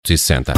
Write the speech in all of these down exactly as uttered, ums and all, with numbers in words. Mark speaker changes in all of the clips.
Speaker 1: e sessenta.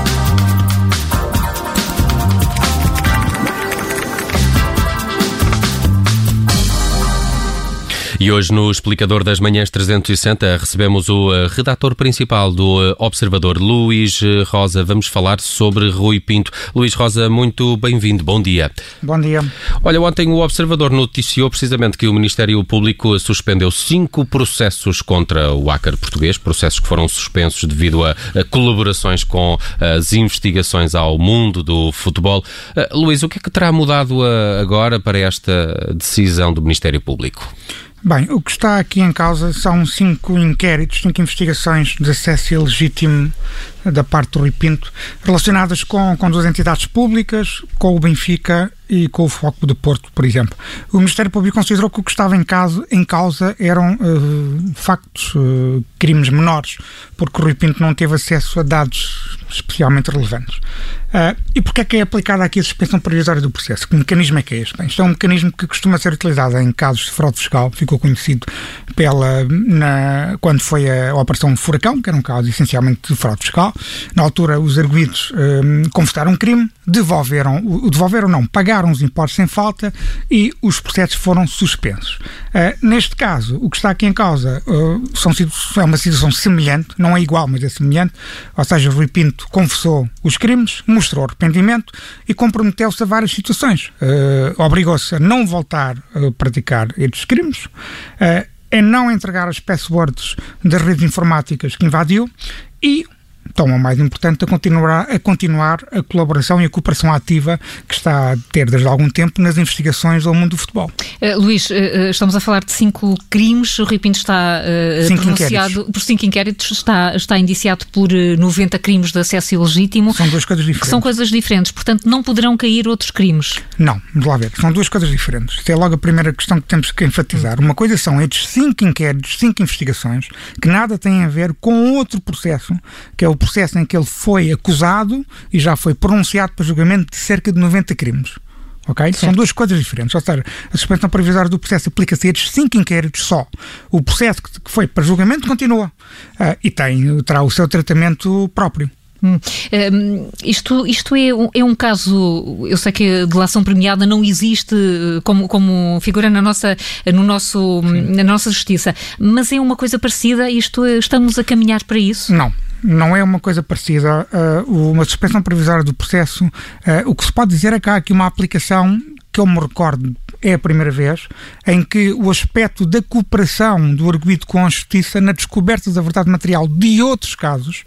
Speaker 1: E hoje no Explicador das Manhãs trezentos e sessenta recebemos o redator principal do Observador, Luís Rosa. Vamos falar sobre Rui Pinto. Luís Rosa, muito bem-vindo. Bom dia.
Speaker 2: Bom dia.
Speaker 1: Olha, ontem o Observador noticiou precisamente que o Ministério Público suspendeu cinco processos contra o hacker português, processos que foram suspensos devido a, a colaborações com as investigações ao mundo do futebol. Uh, Luís, o que é que terá mudado uh, agora para esta decisão do Ministério Público?
Speaker 2: Bem, o que está aqui em causa são cinco inquéritos, cinco investigações de acesso ilegítimo da parte do Rui Pinto, relacionadas com, com duas entidades públicas, com o Benfica e com o Foco de Porto, por exemplo. O Ministério Público considerou que o que estava em causa, em causa eram uh, factos, uh, crimes menores, porque o Rui Pinto não teve acesso a dados especialmente relevantes. Uh, e porquê é que é aplicada aqui a suspensão provisória do processo? Que mecanismo é que é este? Bem, isto é um mecanismo que costuma ser utilizado em casos de fraude fiscal, ficou conhecido pela, na, quando foi a, a Operação Furacão, que era um caso essencialmente de fraude fiscal. Na altura, os arguidos um, confessaram um crime, devolveram, o devolveram não, pagaram os impostos sem falta e os processos foram suspensos. Uh, neste caso, o que está aqui em causa uh, são, é uma situação semelhante, não é igual, mas é semelhante, ou seja, o Rui Pinto confessou os crimes, mostrou arrependimento e comprometeu-se a várias situações. Uh, obrigou-se a não voltar a praticar estes crimes, uh, a não entregar as passwords das redes informáticas que invadiu e, tão mais importante, a continuar, a continuar a colaboração e a cooperação ativa que está a ter desde algum tempo nas investigações ao mundo do futebol.
Speaker 3: Uh, Luís, uh, estamos a falar de cinco crimes, o Rui Pinto está uh,
Speaker 2: cinco
Speaker 3: pronunciado
Speaker 2: inquéritos.
Speaker 3: por cinco inquéritos, está, está indiciado por uh, noventa crimes de acesso ilegítimo.
Speaker 2: São duas coisas diferentes.
Speaker 3: São coisas diferentes, portanto não poderão cair outros crimes.
Speaker 2: Não, vamos lá ver, são duas coisas diferentes. Isto é logo a primeira questão que temos que enfatizar. Uma coisa são estes cinco inquéritos, cinco investigações, que nada têm a ver com outro processo, que é o processo em que ele foi acusado e já foi pronunciado para julgamento de cerca de noventa crimes. Okay? São duas coisas diferentes. Ou seja, a suspensão provisória do processo aplica-se a estes cinco inquéritos só. O processo que foi para julgamento continua uh, e tem, terá o seu tratamento próprio.
Speaker 3: Hum. Um, isto isto é, um, é um caso, eu sei que a delação premiada não existe como, como figura na nossa, no nosso, na nossa justiça, mas é uma coisa parecida, isto, estamos a caminhar para isso?
Speaker 2: Não. Não é uma coisa parecida. Uh, uma suspensão provisória do processo, uh, o que se pode dizer é que há aqui uma aplicação que eu me recordo, é a primeira vez, em que o aspecto da cooperação do arguido com a justiça na descoberta da verdade material de outros casos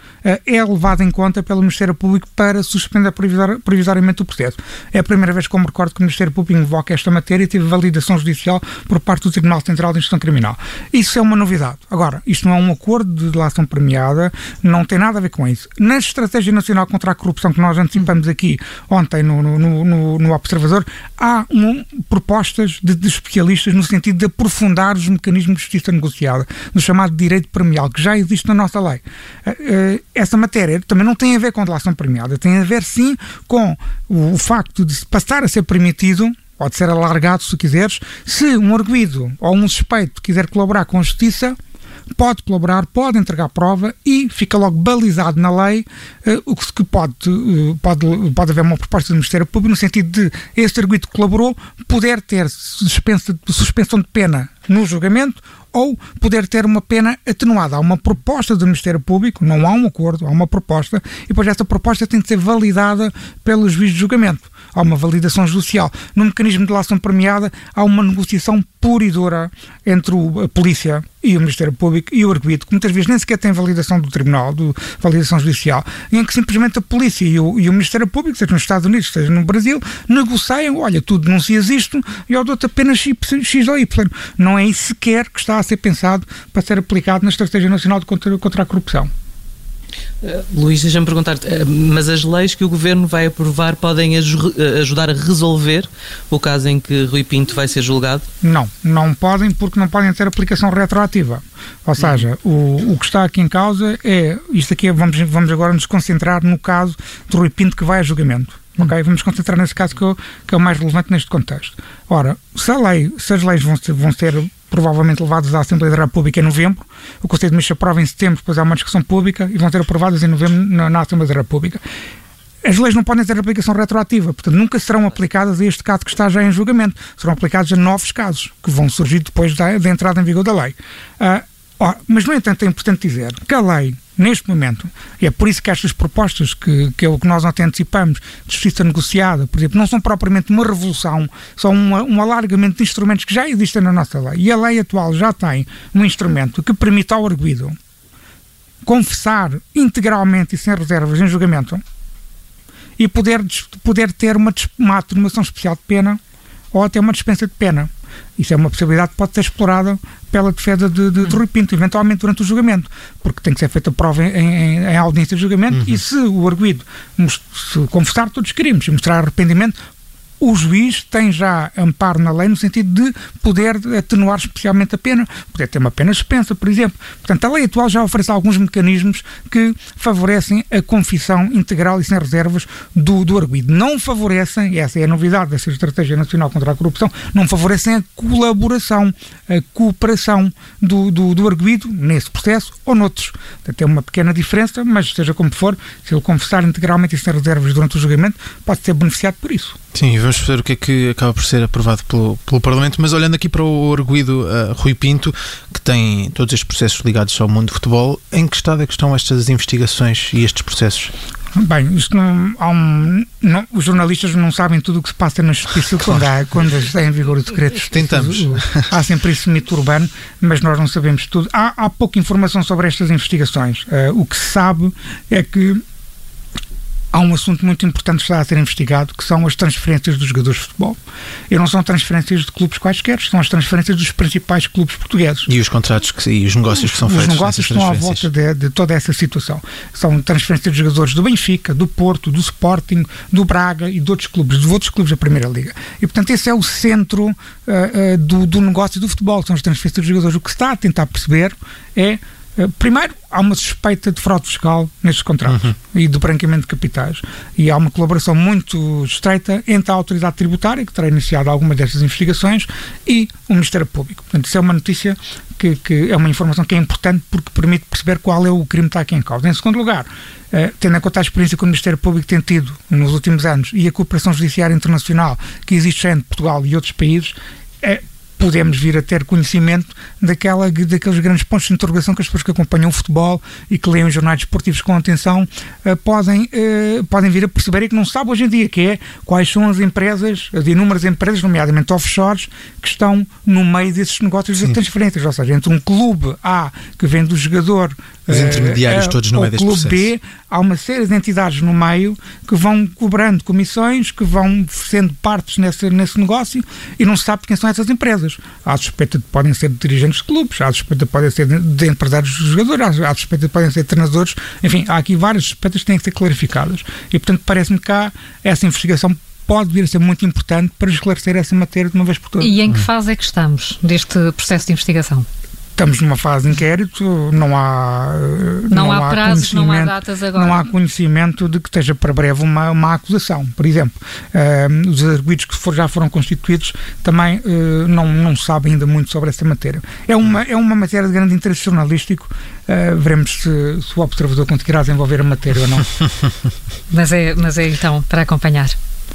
Speaker 2: é levado em conta pelo Ministério Público para suspender provisori- provisoriamente o processo. É a primeira vez que eu me recordo que o Ministério Público invoca esta matéria e teve validação judicial por parte do Tribunal Central de Instrução Criminal. Isso é uma novidade. Agora, isto não é um acordo de delação premiada, não tem nada a ver com isso. Na Estratégia Nacional contra a Corrupção, que nós antecipamos aqui ontem no, no, no, no Observador, há um, propostas de, de especialistas no sentido de aprofundar os mecanismos de justiça negociada, no chamado direito premial, que já existe na nossa lei. Uh, uh, Essa matéria também não tem a ver com delação premiada, tem a ver sim com o, o facto de passar a ser permitido, ou de ser alargado, se quiseres, se um arguido ou um suspeito quiser colaborar com a justiça, pode colaborar, pode entregar prova e fica logo balizado na lei uh, o que pode, uh, pode, pode haver uma proposta do Ministério Público no sentido de este arguido que colaborou poder ter suspensa, suspensão de pena no julgamento ou poder ter uma pena atenuada. Há uma proposta do Ministério Público, não há um acordo, há uma proposta, e depois essa proposta tem de ser validada pelo juiz de julgamento. Há uma validação judicial. No mecanismo de delação premiada há uma negociação pura e dura entre a polícia e o Ministério Público e o arguido, que muitas vezes nem sequer tem validação do Tribunal, de validação judicial, em que simplesmente a polícia e o, e o Ministério Público, seja nos Estados Unidos, seja no Brasil, negociam, olha, tu denuncias isto e eu dou-te apenas X ou Y. Não é isso sequer que está a ser pensado para ser aplicado na Estratégia Nacional de contra, contra a Corrupção.
Speaker 4: Uh, Luís, deixa-me perguntar-te, uh, mas as leis que o Governo vai aprovar podem aj- ajudar a resolver o caso em que Rui Pinto vai ser julgado?
Speaker 2: Não, não podem, porque não podem ter aplicação retroativa. Ou seja, o, o que está aqui em causa é, isto aqui, vamos, vamos agora nos concentrar no caso de Rui Pinto que vai a julgamento. Okay? Vamos concentrar nesse caso que, eu, que é o mais relevante neste contexto. Ora, se, a lei, se as leis vão ser, vão ser provavelmente levadas à Assembleia da República em novembro. O Conselho de Ministros aprova em setembro, depois há uma discussão pública e vão ser aprovadas em novembro na, na Assembleia da República. As leis não podem ter aplicação retroativa, portanto nunca serão aplicadas a este caso que está já em julgamento. Serão aplicadas a novos casos que vão surgir depois da, da entrada em vigor da lei. Uh, oh, mas, no entanto, é importante dizer que a lei, neste momento, e é por isso que estas propostas que, que é o que nós ontem antecipamos, de justiça negociada, por exemplo, não são propriamente uma revolução, são uma, um alargamento de instrumentos que já existem na nossa lei. E a lei atual já tem um instrumento que permite ao arguido confessar integralmente e sem reservas em julgamento e poder, poder ter uma, uma atenuação especial de pena ou até uma dispensa de pena. Isso é uma possibilidade que pode ser explorada pela defesa de, de, de Rui Pinto, eventualmente durante o julgamento, porque tem que ser feita prova em, em, em audiência de julgamento. Uhum. E se o arguido se confessar todos os crimes e mostrar arrependimento, o juiz tem já amparo na lei no sentido de poder atenuar especialmente a pena, poder ter uma pena suspensa, por exemplo. Portanto, a lei atual já oferece alguns mecanismos que favorecem a confissão integral e sem reservas do, do arguido. Não favorecem, e essa é a novidade dessa Estratégia Nacional contra a Corrupção, não favorecem a colaboração, a cooperação do, do, do arguido nesse processo ou noutros. Portanto, é uma pequena diferença, mas seja como for, se ele confessar integralmente e sem reservas durante o julgamento, pode ser beneficiado por isso.
Speaker 5: Sim, vamos ver o que é que acaba por ser aprovado pelo, pelo Parlamento, mas olhando aqui para o arguido uh, Rui Pinto, que tem todos estes processos ligados ao mundo do futebol, em que estado é que estão estas investigações e estes processos?
Speaker 2: Bem, isto não, há um, não, os jornalistas não sabem tudo o que se passa na justiça quando, há, quando está em vigor o decreto de justiça.
Speaker 5: Tentamos.
Speaker 2: Há sempre esse mito urbano, mas nós não sabemos tudo. Há, há pouca informação sobre estas investigações. Uh, o que se sabe é que há um assunto muito importante que está a ser investigado, que são as transferências dos jogadores de futebol. E não são transferências de clubes quaisquer, são as transferências dos principais clubes portugueses.
Speaker 5: E os contratos que, e os negócios que são
Speaker 2: os
Speaker 5: feitos.
Speaker 2: Os negócios estão à volta de, de toda essa situação. São transferências de jogadores do Benfica, do Porto, do Sporting, do Braga e de outros clubes, de outros clubes da Primeira Liga. E, portanto, esse é o centro uh, uh, do, do negócio do futebol, são as transferências de jogadores. O que se está a tentar perceber é, primeiro, há uma suspeita de fraude fiscal nestes contratos uhum. e de branqueamento de capitais. E há uma colaboração muito estreita entre a autoridade tributária, que terá iniciado algumas destas investigações, e o Ministério Público. Portanto, isso é uma notícia que, que é uma informação que é importante porque permite perceber qual é o crime que está aqui em causa. Em segundo lugar, eh, tendo em conta a experiência que o Ministério Público tem tido nos últimos anos e a cooperação judiciária internacional que existe entre Portugal e outros países, é podemos vir a ter conhecimento daquela, daqueles grandes pontos de interrogação que as pessoas que acompanham o futebol e que leem os jornais desportivos com atenção uh, podem, uh, podem vir a perceber e que não se sabe hoje em dia, que é quais são as empresas, as inúmeras empresas, nomeadamente offshores, que estão no meio desses negócios de transferências, ou seja, entre um clube A que vende o jogador,
Speaker 5: os intermediários uh, todos no meio deste processo.
Speaker 2: Clube B, há uma série de entidades no meio que vão cobrando comissões, que vão sendo partes nesse, nesse negócio e não se sabe quem são essas empresas. Há suspeita de que podem ser dirigentes de clubes, há suspeita de que podem ser de, de empresários de jogadores, há suspeita de que podem ser treinadores, enfim, há aqui várias suspeitas que têm que ser clarificadas. E, portanto, parece-me que há essa investigação pode vir a ser muito importante para esclarecer essa matéria de uma vez por todas.
Speaker 3: E em que fase é que estamos deste processo de investigação?
Speaker 2: Estamos numa fase de inquérito, não há
Speaker 3: não, não há, há prazos, não há datas agora.
Speaker 2: Não há conhecimento de que esteja para breve uma, uma acusação. Por exemplo, uh, os arguidos que for, já foram constituídos também uh, não, não sabem ainda muito sobre essa matéria. É uma, é uma matéria de grande interesse jornalístico, uh, veremos se, se o observador conseguirá desenvolver a matéria ou não.
Speaker 3: mas, é, mas é então para acompanhar.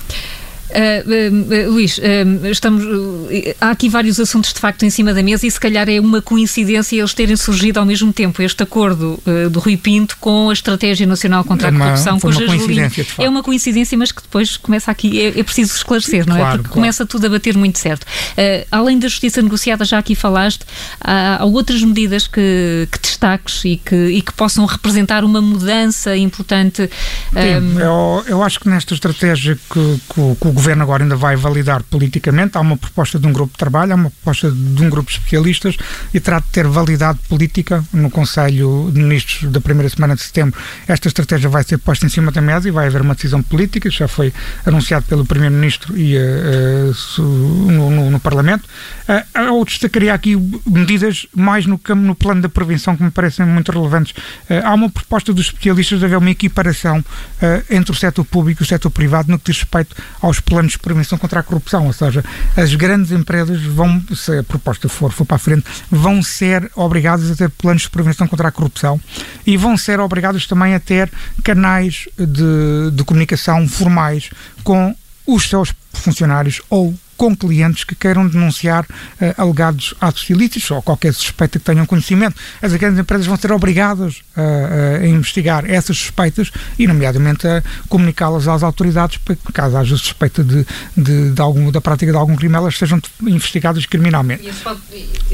Speaker 3: Uh, uh, Luís, uh, estamos, uh, há aqui vários assuntos de facto em cima da mesa e se calhar é uma coincidência eles terem surgido ao mesmo tempo, este acordo uh, do Rui Pinto com a Estratégia Nacional contra
Speaker 2: é uma,
Speaker 3: a Corrupção,
Speaker 2: cujas linhas. De
Speaker 3: é uma coincidência, mas que depois começa aqui, é, é preciso esclarecer, não é?
Speaker 2: Claro,
Speaker 3: Porque
Speaker 2: claro.
Speaker 3: começa tudo a bater muito certo. Uh, além da justiça negociada, já aqui falaste, há, há outras medidas que, que destaques e que, e que possam representar uma mudança importante.
Speaker 2: Sim, um... eu, eu acho que nesta estratégia que, que, que o Governo agora ainda vai validar politicamente, há uma proposta de um grupo de trabalho, há uma proposta de um grupo de especialistas e terá de ter validade política no Conselho de Ministros da primeira semana de setembro. Esta estratégia vai ser posta em cima da mesa e vai haver uma decisão política, já foi anunciado pelo Primeiro-Ministro e uh, no, no, no Parlamento. Uh, eu destacaria aqui medidas mais no, no plano da prevenção que me parecem muito relevantes. Uh, há uma proposta dos especialistas de haver uma equiparação uh, entre o setor público e o setor privado no que diz respeito aos planos de prevenção contra a corrupção, ou seja, as grandes empresas vão, se a proposta for, for para a frente, vão ser obrigadas a ter planos de prevenção contra a corrupção e vão ser obrigadas também a ter canais de, de comunicação formais com os seus funcionários ou com clientes que queiram denunciar uh, alegados atos ilícitos ou qualquer suspeita que tenham conhecimento. As grandes empresas vão ser obrigadas uh, a investigar essas suspeitas e, nomeadamente, a comunicá-las às autoridades para que, caso haja suspeita de, de, de algum, da prática de algum crime, elas sejam investigadas criminalmente.
Speaker 3: Isso pode,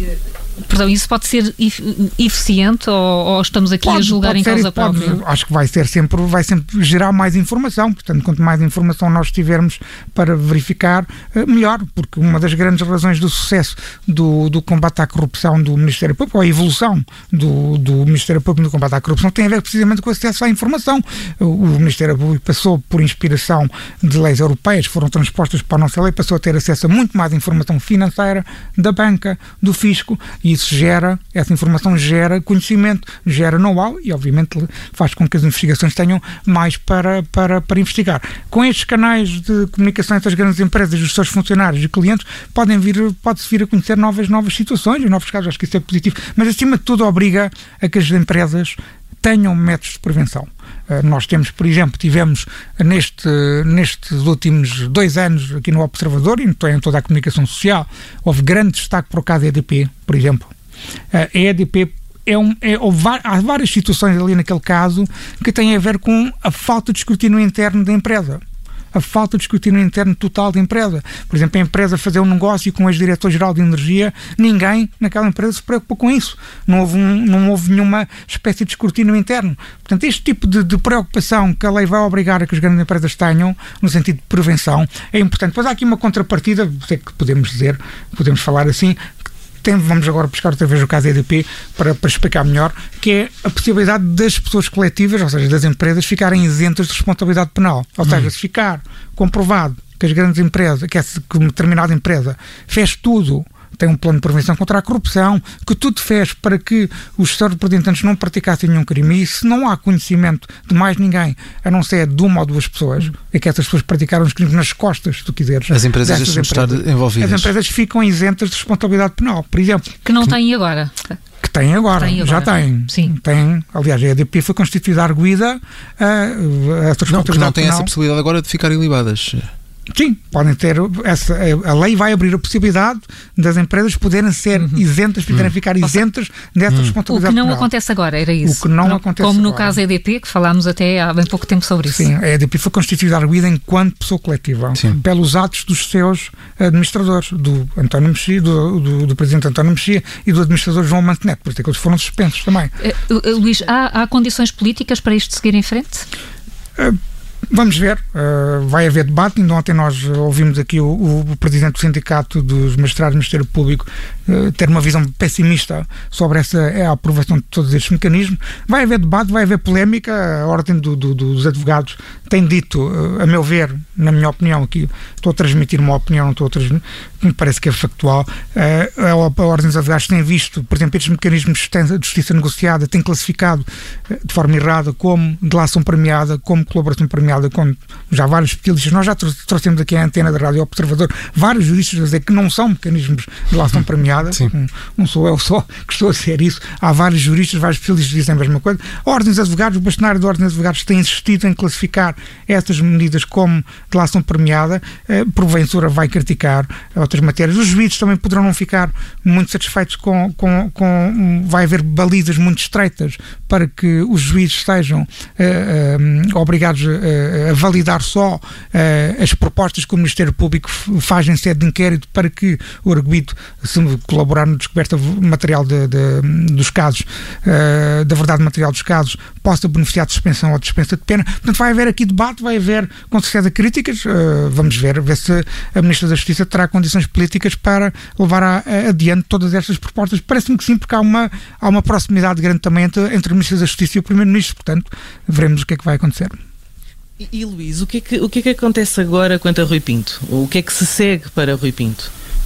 Speaker 3: perdão, isso pode ser eficiente ou, ou estamos aqui pode, a julgar em causa própria?
Speaker 2: Acho que vai ser sempre, vai sempre gerar mais informação, portanto, quanto mais informação nós tivermos para verificar, melhor, porque uma das grandes razões do sucesso do, do combate à corrupção do Ministério Público, ou a evolução do, do Ministério Público no combate à corrupção, tem a ver precisamente com o acesso à informação. O, o Ministério Público passou por inspiração de leis europeias, foram transpostas para a nossa lei, passou a ter acesso a muito mais informação financeira da banca, do fisco, e isso gera, essa informação gera conhecimento, gera know-how e, obviamente, faz com que as investigações tenham mais para, para, para investigar. Com estes canais de comunicação entre as grandes empresas e os seus funcionários e clientes, podem vir, pode-se vir a conhecer novas, novas situações e novos casos. Acho que isso é positivo, mas acima de tudo obriga a que as empresas tenham métodos de prevenção. Uh, nós temos, por exemplo, tivemos neste, nestes últimos dois anos aqui no Observador e em toda a comunicação social, houve grande destaque para o caso E D P, por exemplo. Uh, a E D P É um, é, há várias situações ali naquele caso que têm a ver com a falta de escrutínio interno da empresa. A falta de escrutínio interno total da empresa. Por exemplo, a empresa fazer um negócio com o ex-diretor-geral de energia, ninguém naquela empresa se preocupou com isso. Não houve, um, não houve nenhuma espécie de escrutínio interno. Portanto, este tipo de, de preocupação que a lei vai obrigar a que as grandes empresas tenham, no sentido de prevenção, é importante. Pois há aqui uma contrapartida, sei que podemos dizer, podemos falar assim, tem, vamos agora buscar outra vez o caso E D P para, para explicar melhor, que é a possibilidade das pessoas coletivas, ou seja, das empresas, ficarem isentas de responsabilidade penal. Ou hum. seja, se ficar comprovado que as grandes empresas, que essa que uma determinada empresa fez tudo, tem um plano de prevenção contra a corrupção, que tudo fez para que os seus representantes não praticassem nenhum crime, e se não há conhecimento de mais ninguém, a não ser de uma ou duas pessoas, é que essas pessoas praticaram os crimes nas costas, se tu quiseres.
Speaker 5: As empresas deixam de estar envolvidas.
Speaker 2: As empresas ficam isentas de responsabilidade penal, por exemplo.
Speaker 3: Que não têm agora.
Speaker 2: Que têm agora,
Speaker 3: tem agora.
Speaker 2: já têm.
Speaker 3: Sim.
Speaker 2: Tem, aliás, a E D P foi constituída arguida a, a essa responsabilidade
Speaker 5: não, porque não tem
Speaker 2: penal.
Speaker 5: essa possibilidade agora de ficarem libadas.
Speaker 2: Sim, podem ter essa, a lei vai abrir a possibilidade das empresas poderem ser uhum. isentas, poderem uhum. ficar isentas dessa uhum. responsabilidade.
Speaker 3: O que não
Speaker 2: penal.
Speaker 3: acontece agora, era isso.
Speaker 2: O que não, não acontece
Speaker 3: Como no
Speaker 2: agora.
Speaker 3: caso E D P, que falámos até há bem pouco tempo sobre isso.
Speaker 2: Sim, a E D P foi constituída arguida enquanto pessoa coletiva, Sim. pelos atos dos seus administradores, do António Mexia, do, do, do presidente António Mexia e do administrador João Manteneto, por isso é que eles foram suspensos também.
Speaker 3: Uh, uh, Luís, há, há condições políticas para isto seguir em frente?
Speaker 2: Uh, Vamos ver, uh, vai haver debate. Ainda ontem nós ouvimos aqui o, o presidente do Sindicato dos Magistrados do Ministério Público uh, ter uma visão pessimista sobre essa, a aprovação de todos estes mecanismos. Vai haver debate, vai haver polémica. A Ordem do, do, dos Advogados tem dito, uh, a meu ver, na minha opinião, aqui estou a transmitir uma opinião, não estou a transmitir, me parece que é factual. Uh, a, a Ordem dos Advogados tem visto, por exemplo, estes mecanismos de justiça negociada, tem classificado uh, de forma errada como delação premiada, como colaboração premiada, com já vários especialistas. Nós já trouxemos aqui a antena da Rádio Observador vários juristas a dizer que não são mecanismos de delação premiada. Não, não sou eu só que estou a dizer isso. Há vários juristas, vários especialistas que dizem a mesma coisa. A Ordem dos Advogados, o bastonário da Ordem dos Advogados tem insistido em classificar estas medidas como delação premiada. Eh, porventura vai criticar outras matérias. Os juízes também poderão não ficar muito satisfeitos com, com, com vai haver balizas muito estreitas para que os juízes sejam eh, eh, obrigados a a validar só uh, as propostas que o Ministério Público faz em sede de inquérito para que o arguido, se colaborar na descoberta material de, de, dos casos, uh, da verdade material dos casos, possa beneficiar de suspensão ou dispensa de pena. Portanto, vai haver aqui debate, vai haver com certeza críticas. Uh, vamos ver, ver se a Ministra da Justiça terá condições políticas para levar a, a, adiante todas estas propostas. Parece-me que sim, porque há uma, há uma proximidade grande também entre, entre o Ministro da Justiça e o Primeiro-Ministro. Portanto, veremos o que é que vai acontecer.
Speaker 4: E, e Luís, o que, é que, o que é que acontece agora quanto a Rui Pinto? O que é que se segue para Rui Pinto?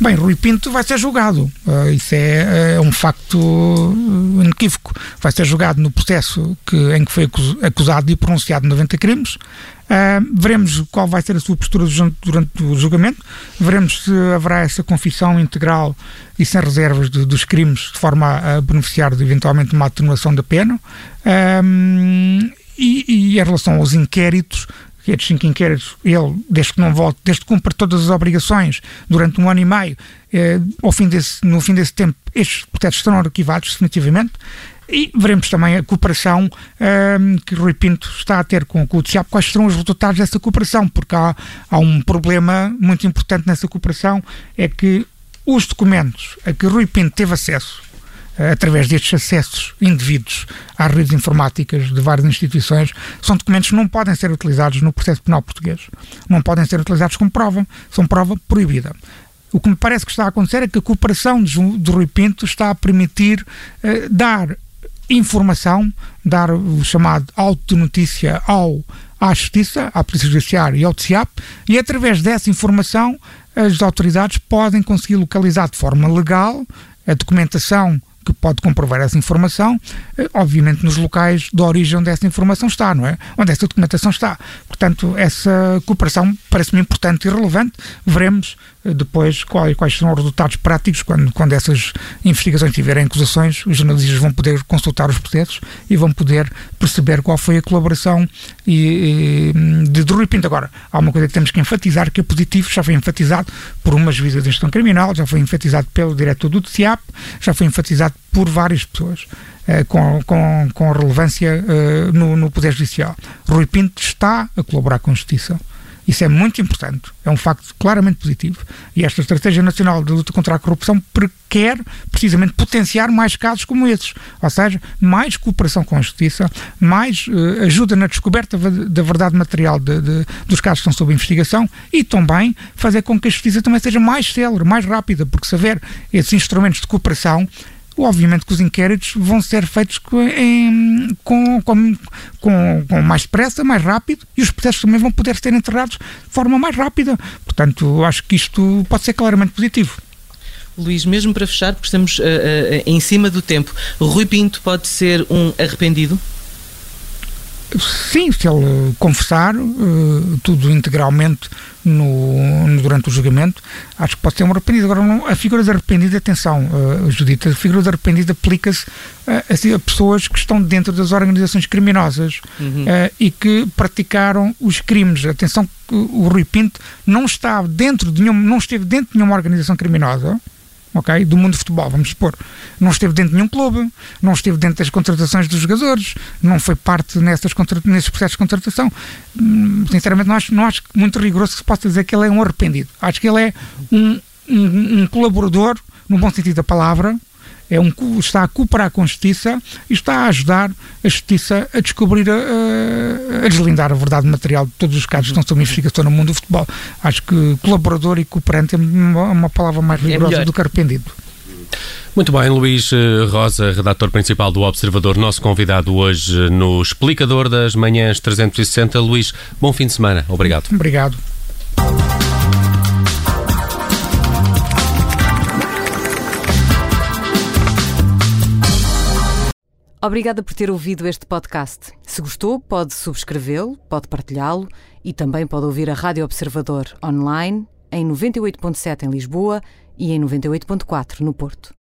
Speaker 2: Bem, Rui Pinto vai ser julgado. Uh, isso é, é um facto inequívoco. Vai ser julgado no processo que, em que foi acusado e pronunciado noventa crimes. Uh, veremos qual vai ser a sua postura durante o julgamento. Veremos se haverá essa confissão integral e sem reservas de, dos crimes, de forma a, a beneficiar de eventualmente uma atenuação da pena. Uh, e, e em relação aos inquéritos, estes cinco inquéritos, ele, desde que não volte, desde que cumpra todas as obrigações durante um ano e meio, eh, ao fim desse, no fim desse tempo, estes processos serão arquivados definitivamente. E veremos também a cooperação eh, que Rui Pinto está a ter com, com o DIAP, quais serão os resultados dessa cooperação, porque há, há um problema muito importante nessa cooperação, é que os documentos a que Rui Pinto teve acesso, através destes acessos indevidos às redes informáticas de várias instituições, são documentos que não podem ser utilizados no processo penal português. Não podem ser utilizados como prova. São prova proibida. O que me parece que está a acontecer é que a cooperação de, de Rui Pinto está a permitir uh, dar informação, dar o chamado auto de notícia ao, à Justiça, à Polícia Judiciária e ao DIAP, e através dessa informação as autoridades podem conseguir localizar de forma legal a documentação que pode comprovar essa informação, obviamente nos locais de origem onde essa informação está, não é? Onde essa documentação está. Portanto, essa cooperação parece-me importante e relevante. Veremos depois quais, quais serão os resultados práticos quando, quando essas investigações tiverem acusações. Os jornalistas vão poder consultar os processos e vão poder perceber qual foi a colaboração e, e, de, de Rui Pinto. Agora, há uma coisa que temos que enfatizar, que é positivo, já foi enfatizado por uma juíza de instrução criminal, já foi enfatizado pelo diretor do DIAP, já foi enfatizado por várias pessoas uh, com, com, com relevância uh, no, no Poder Judicial. Rui Pinto está a colaborar com a Justiça. Isso é muito importante, é um facto claramente positivo, e esta Estratégia Nacional de Luta contra a Corrupção quer precisamente potenciar mais casos como esses, ou seja, mais cooperação com a Justiça, mais uh, ajuda na descoberta da verdade material de, de, dos casos que estão sob investigação, e também fazer com que a Justiça também seja mais célere, mais rápida, porque se houver esses instrumentos de cooperação, obviamente que os inquéritos vão ser feitos em, com, com, com, com mais depressa, mais rápido, e os processos também vão poder ser enterrados de forma mais rápida. Portanto, acho que isto pode ser claramente positivo.
Speaker 4: Luís, mesmo para fechar, porque estamos uh, uh, em cima do tempo, Rui Pinto pode ser um arrependido?
Speaker 2: Sim, se ele confessar uh, tudo integralmente no, no, durante o julgamento, acho que pode ser um arrependido. Agora, não, a figura de arrependido, atenção, uh, Judita, a figura de arrependido aplica-se uh, assim, a pessoas que estão dentro das organizações criminosas uhum. uh, e que praticaram os crimes. Atenção, que o Rui Pinto não, está dentro de nenhum, não esteve dentro de nenhuma organização criminosa, ok, do mundo do futebol, vamos supor. Não esteve dentro de nenhum clube, não esteve dentro das contratações dos jogadores, não foi parte nessas contra, nesses processos de contratação. Sinceramente, não acho, não acho muito rigoroso que se possa dizer que ele é um arrependido. Acho que ele é um, um, um colaborador, no bom sentido da palavra, é um, está a cooperar com a Justiça e está a ajudar a Justiça a descobrir, a, a deslindar a verdade material de todos os casos que estão sob investigação no mundo do futebol. Acho que colaborador e cooperante é uma, uma palavra mais rigorosa é do que arrependido.
Speaker 1: Muito bem, Luís Rosa, redator principal do Observador, nosso convidado hoje no Explicador das Manhãs trezentos e sessenta. Luís, bom fim de semana. Obrigado.
Speaker 2: Obrigado.
Speaker 6: Obrigada por ter ouvido este podcast. Se gostou, pode subscrevê-lo, pode partilhá-lo e também pode ouvir a Rádio Observador online em noventa e oito ponto sete em Lisboa e em noventa e oito ponto quatro no Porto.